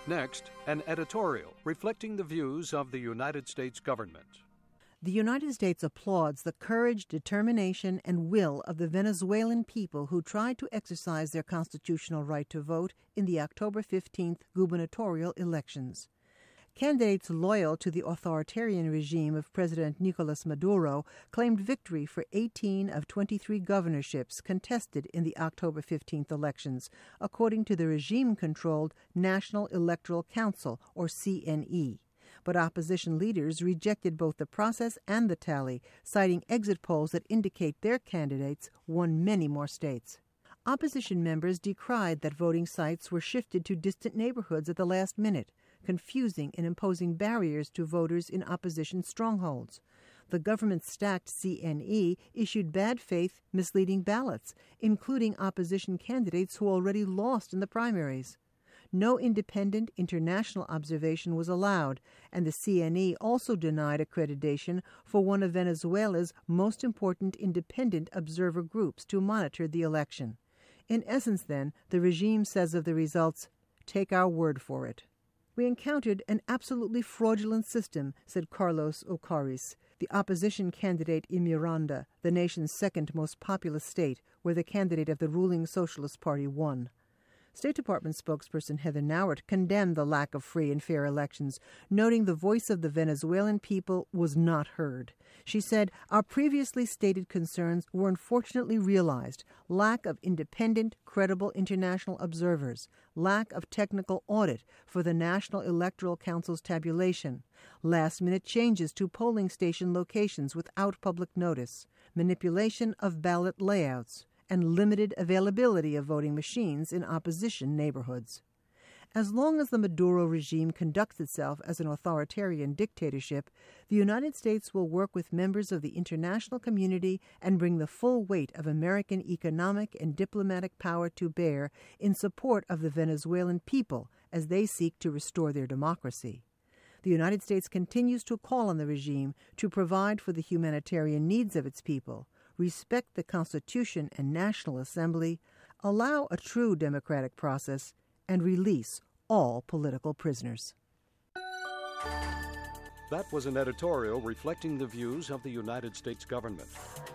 Next, an editorial reflecting the views of the United States government. The United States applauds the courage, determination, and will of the Venezuelan people who tried to exercise their constitutional right to vote in the October 15th gubernatorial elections. Candidates loyal to the authoritarian regime of President Nicolas Maduro claimed victory for 18 of 23 governorships contested in the October 15th elections, according to the regime-controlled National Electoral Council, or CNE. But opposition leaders rejected both the process and the tally, citing exit polls that indicate their candidates won many more states. Opposition members decried that voting sites were shifted to distant neighborhoods at the last minute, confusing and imposing barriers to voters in opposition strongholds. The government-stacked CNE issued bad faith, misleading ballots, including opposition candidates who already lost in the primaries. No independent international observation was allowed, and the CNE also denied accreditation for one of Venezuela's most important independent observer groups to monitor the election. In essence, then, the regime says of the results, "Take our word for it." "We encountered an absolutely fraudulent system," said Carlos Ocaris, the opposition candidate in Miranda, the nation's second most populous state, where the candidate of the ruling Socialist Party won. State Department spokesperson Heather Nauert condemned the lack of free and fair elections, noting the voice of the Venezuelan people was not heard. She said, "Our previously stated concerns were unfortunately realized: lack of independent, credible international observers, lack of technical audit for the National Electoral Council's tabulation, last-minute changes to polling station locations without public notice, manipulation of ballot layouts, and limited availability of voting machines in opposition neighborhoods." As long as the Maduro regime conducts itself as an authoritarian dictatorship, the United States will work with members of the international community and bring the full weight of American economic and diplomatic power to bear in support of the Venezuelan people as they seek to restore their democracy. The United States continues to call on the regime to provide for the humanitarian needs of its people, respect the Constitution and National Assembly, allow a true democratic process, and release all political prisoners. That was an editorial reflecting the views of the United States government.